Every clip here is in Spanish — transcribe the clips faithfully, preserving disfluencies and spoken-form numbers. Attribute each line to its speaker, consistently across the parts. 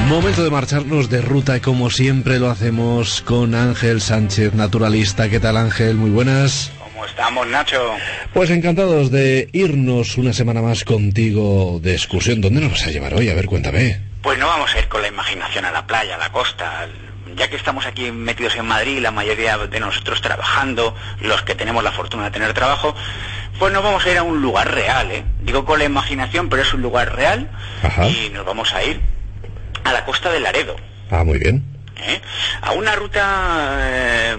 Speaker 1: Momento de marcharnos de ruta, como siempre lo hacemos con Ángel Sánchez, naturalista. ¿Qué tal, Ángel? Muy buenas.
Speaker 2: ¿Cómo estamos, Nacho?
Speaker 1: Pues encantados de irnos una semana más contigo de excursión. ¿Dónde nos vas a llevar hoy? A ver, cuéntame.
Speaker 2: Pues no vamos a ir con la imaginación a la playa, a la costa. Ya que estamos aquí metidos en Madrid, la mayoría de nosotros trabajando, los que tenemos la fortuna de tener trabajo, pues nos vamos a ir a un lugar real, ¿eh? Digo con la imaginación, pero es un lugar real. Ajá. Y nos vamos a ir a la costa de Laredo.
Speaker 1: Ah, muy bien.
Speaker 2: ¿Eh? A una ruta eh,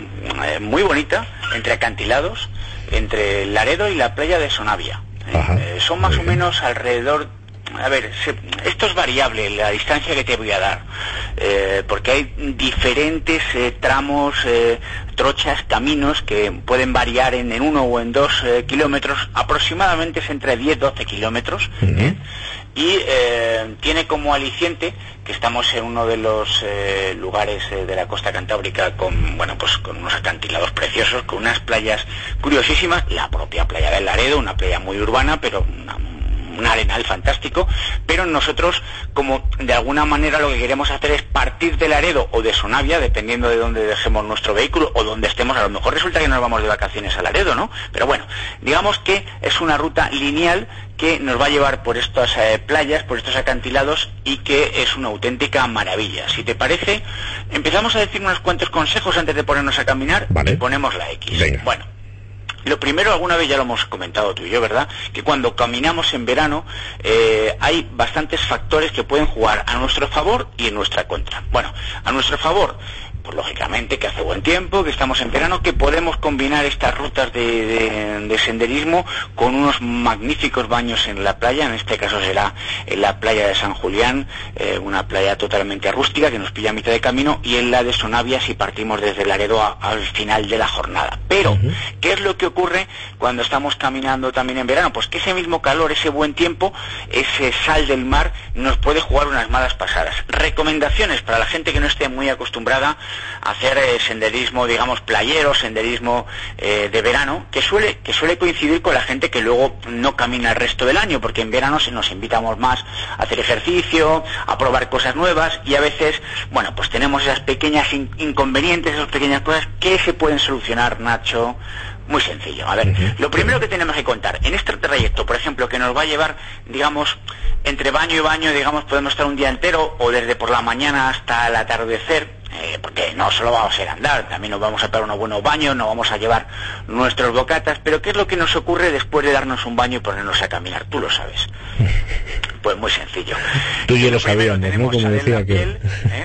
Speaker 2: muy bonita, entre acantilados, entre Laredo y la playa de Sonavia. ¿eh? Ajá, eh, son más o menos alrededor... A ver, se, esto es variable, la distancia que te voy a dar, eh, porque hay diferentes eh, tramos, eh, trochas, caminos que pueden variar en, en uno o en dos eh, kilómetros, aproximadamente es entre diez a doce kilómetros, uh-huh. ¿eh? y eh, tiene como aliciente que estamos en uno de los eh, lugares eh, de la costa cantábrica con, bueno, pues con unos acantilados preciosos, con unas playas curiosísimas, la propia playa del Laredo, una playa muy urbana, pero una un arenal fantástico, pero nosotros, como de alguna manera lo que queremos hacer es partir de Laredo o de Sonavia, dependiendo de dónde dejemos nuestro vehículo o donde estemos. A lo mejor resulta que nos vamos de vacaciones a Laredo, ¿no? Pero bueno, digamos que es una ruta lineal que nos va a llevar por estas eh, playas, por estos acantilados, y que es una auténtica maravilla. Si te parece, empezamos a decir unos cuantos consejos antes de ponernos a caminar. Vale. Y ponemos la X.
Speaker 1: Venga.
Speaker 2: Bueno. Lo primero, alguna vez ya lo hemos comentado tú y yo, ¿verdad? Que cuando caminamos en verano eh, hay bastantes factores que pueden jugar a nuestro favor y en nuestra contra. Bueno, a nuestro favor, pues lógicamente que hace buen tiempo, que estamos en verano, que podemos combinar estas rutas de, de, de senderismo con unos magníficos baños en la playa. En este caso será en la playa de San Julián, eh, una playa totalmente rústica que nos pilla a mitad de camino, y en la de Sonavia si partimos desde Laredo a, al final de la jornada. Pero, uh-huh. ¿qué es lo que ocurre cuando estamos caminando también en verano? Pues que ese mismo calor, ese buen tiempo, ese sal del mar nos puede jugar unas malas pasadas. Recomendaciones para la gente que no esté muy acostumbrada hacer eh, senderismo, digamos, playero, senderismo eh, de verano, que suele que suele coincidir con la gente que luego no camina el resto del año, porque en verano se nos invitamos más a hacer ejercicio, a probar cosas nuevas, y a veces, bueno, pues tenemos esas pequeñas in- inconvenientes, esas pequeñas cosas que se pueden solucionar, Nacho. Muy sencillo. A ver, uh-huh. lo primero que tenemos que contar, en este trayecto, por ejemplo, que nos va a llevar, digamos, entre baño y baño, digamos, podemos estar un día entero, o desde por la mañana hasta el atardecer, eh, porque no solo vamos a ir a andar, también nos vamos a pegar unos buenos baños, nos vamos a llevar nuestros bocatas, pero ¿qué es lo que nos ocurre después de darnos un baño y ponernos a caminar? Tú lo sabes. Pues muy sencillo.
Speaker 1: Tú y yo lo sabíamos, ¿no? Como decía que...
Speaker 2: ¿eh?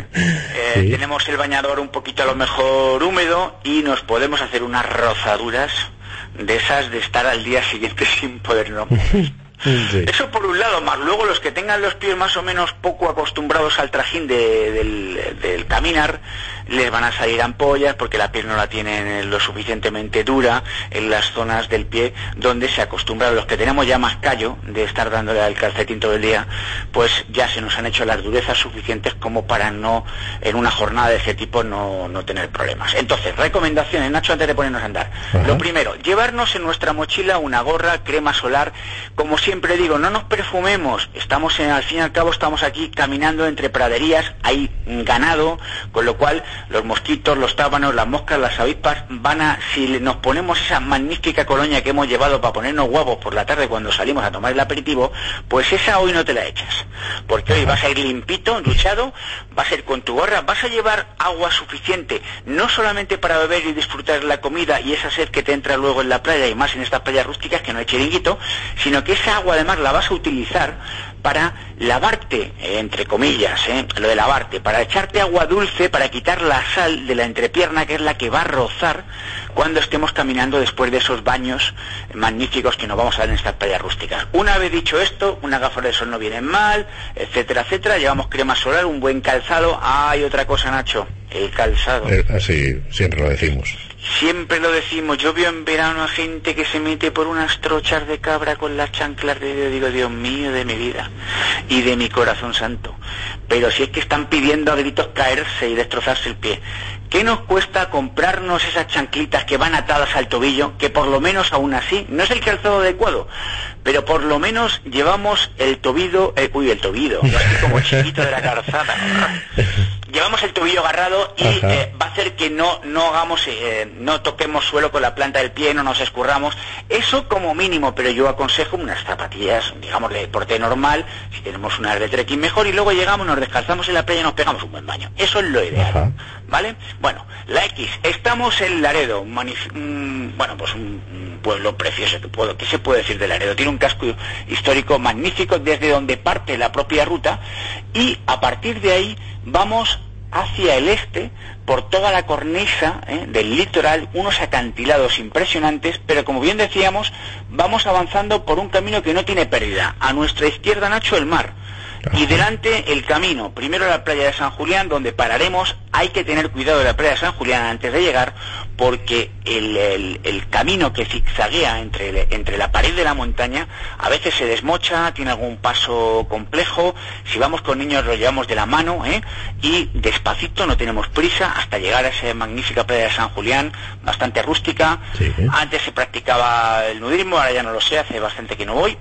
Speaker 2: Eh, sí. Tenemos el bañador un poquito a lo mejor húmedo y nos podemos hacer unas rozaduras de esas de estar al día siguiente sin podernos mover. Sí. Eso por un lado, más luego los que tengan los pies más o menos poco acostumbrados al trajín de, del, del caminar, les van a salir ampollas porque la piel no la tienen lo suficientemente dura en las zonas del pie donde se acostumbran. Los que tenemos ya más callo de estar dándole al calcetín todo el día, pues ya se nos han hecho las durezas suficientes como para no, en una jornada de ese tipo, no, no tener problemas. Entonces, recomendaciones, Nacho, antes de ponernos a andar. Ajá. Lo primero, llevarnos en nuestra mochila una gorra, crema solar. Como siempre digo, no nos perfumemos, estamos en, al fin y al cabo estamos aquí caminando entre praderías, hay ganado, con lo cual los mosquitos, los tábanos, las moscas, las avispas van a, si nos ponemos esa magnífica colonia que hemos llevado para ponernos guapos por la tarde cuando salimos a tomar el aperitivo, pues esa hoy no te la echas, porque hoy vas a ir limpito, duchado, vas a ir con tu gorra, vas a llevar agua suficiente, no solamente para beber y disfrutar la comida y esa sed que te entra luego en la playa, y más en estas playas rústicas que no hay chiringuito, sino que esa agua además la vas a utilizar para lavarte, eh, entre comillas, eh, lo de lavarte, para echarte agua dulce, para quitar la sal de la entrepierna, que es la que va a rozar cuando estemos caminando después de esos baños magníficos que nos vamos a dar en estas playas rústicas. Una vez dicho esto, unas gafas de sol no vienen mal, etcétera, etcétera, llevamos crema solar, un buen calzado. Ah, hay otra cosa, Nacho, el calzado.
Speaker 1: Eh, así siempre lo decimos.
Speaker 2: Siempre lo decimos. Yo veo en verano a gente que se mete por unas trochas de cabra con las chanclas de Dios. Digo, Dios mío de mi vida y de mi corazón santo. pero si es que están pidiendo a gritos caerse y destrozarse el pie. ¿Qué nos cuesta comprarnos esas chanclitas que van atadas al tobillo, que por lo menos aún así, no es el calzado adecuado, pero por lo menos llevamos el tobillo, eh, uy, el tobillo, así como chiquito de la calzada, llevamos el tobillo agarrado y eh, va a hacer que no no hagamos, eh, no toquemos suelo con la planta del pie, no nos escurramos, eso como mínimo, pero yo aconsejo unas zapatillas, digamos, de deporte normal, si tenemos unas de trekking mejor, y luego llegamos, nos descalzamos en la playa y nos pegamos un buen baño, eso es lo ideal. Ajá. ¿Vale? Bueno, la X, estamos en Laredo, mm, bueno, pues un, un pueblo precioso, que puedo, ¿qué se puede decir de Laredo? Tiene un casco histórico magnífico desde donde parte la propia ruta, y a partir de ahí vamos hacia el este, por toda la cornisa ¿eh? del litoral, unos acantilados impresionantes, pero como bien decíamos, vamos avanzando por un camino que no tiene pérdida. A nuestra izquierda, Nacho, el mar. Y delante el camino, primero la playa de San Julián, donde pararemos. Hay que tener cuidado de la playa de San Julián antes de llegar, porque el, el, el camino que zigzaguea entre, entre la pared de la montaña a veces se desmocha, tiene algún paso complejo. Si vamos con niños lo llevamos de la mano, ¿eh? y despacito, no tenemos prisa hasta llegar a esa magnífica playa de San Julián, bastante rústica. Sí. Antes se practicaba el nudismo, ahora ya no lo sé, hace bastante que no voy.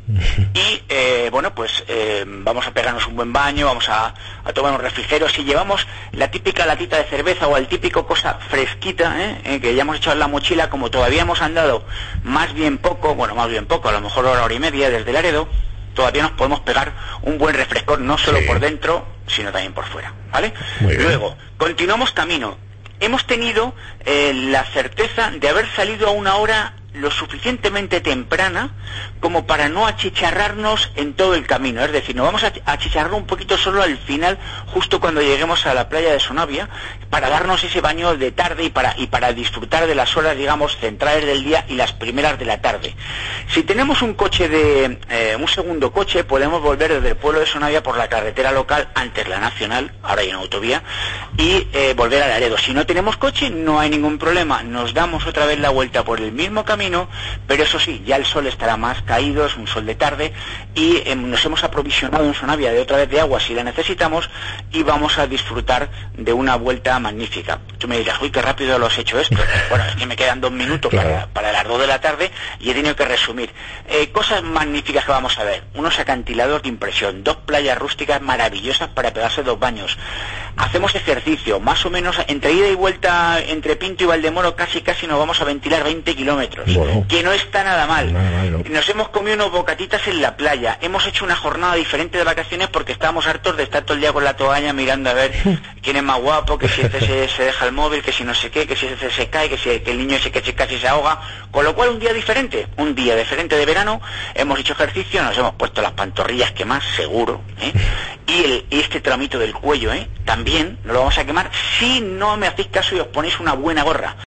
Speaker 2: Y eh, bueno, pues eh, vamos a pegarnos un buen baño, vamos a, a tomar un refrigerio. Si llevamos la típica latita de cerveza o el típico cosa fresquita ¿eh? Eh, que ya hemos echado en la mochila, como todavía hemos andado más bien poco, bueno, más bien poco, a lo mejor hora, hora y media desde Laredo, todavía nos podemos pegar un buen refrescor, no solo sí. por dentro, sino también por fuera, ¿vale? Luego, continuamos camino. Hemos tenido eh, la certeza de haber salido a una hora lo suficientemente temprana como para no achicharrarnos en todo el camino, es decir, nos vamos a achicharrar un poquito solo al final, justo cuando lleguemos a la playa de Sonavia, para darnos ese baño de tarde y para y para disfrutar de las horas, digamos, centrales del día y las primeras de la tarde. Si tenemos un coche de eh, un segundo coche, podemos volver desde el pueblo de Sonavia por la carretera local, antes la nacional, ahora hay una autovía, y eh, volver a Laredo. Si no tenemos coche, no hay ningún problema, nos damos otra vez la vuelta por el mismo camino, pero eso sí, ya el sol estará más caído, es un sol de tarde, y eh, nos hemos aprovisionado en Sonavia de otra vez de agua si la necesitamos, y vamos a disfrutar de una vuelta magnífica. Tú me dirás, uy, qué rápido lo has hecho esto. Bueno, es que me quedan dos minutos claro. para, para las dos de la tarde y he tenido que resumir. Eh, cosas magníficas que vamos a ver, unos acantilados de impresión, dos playas rústicas maravillosas para pegarse dos baños. Hacemos ejercicio, más o menos entre ida y vuelta entre Pinto y Valdemoro, casi casi nos vamos a ventilar veinte kilómetros. Bueno, que no está nada mal. Nada mal no. Nos hemos comido unos bocatitas en la playa, hemos hecho una jornada diferente de vacaciones porque estábamos hartos de estar todo el día con la toalla mirando a ver quién es más guapo, que si este se, se deja el móvil, que si no sé qué, que si este se cae, que si que el niño ese que casi se ahoga, con lo cual un día diferente, un día diferente de verano, hemos hecho ejercicio, nos hemos puesto las pantorrillas que más seguro, ¿eh? y, el, y este tramito del cuello, ¿eh? también nos lo vamos a quemar si no me hacéis caso y os ponéis una buena gorra.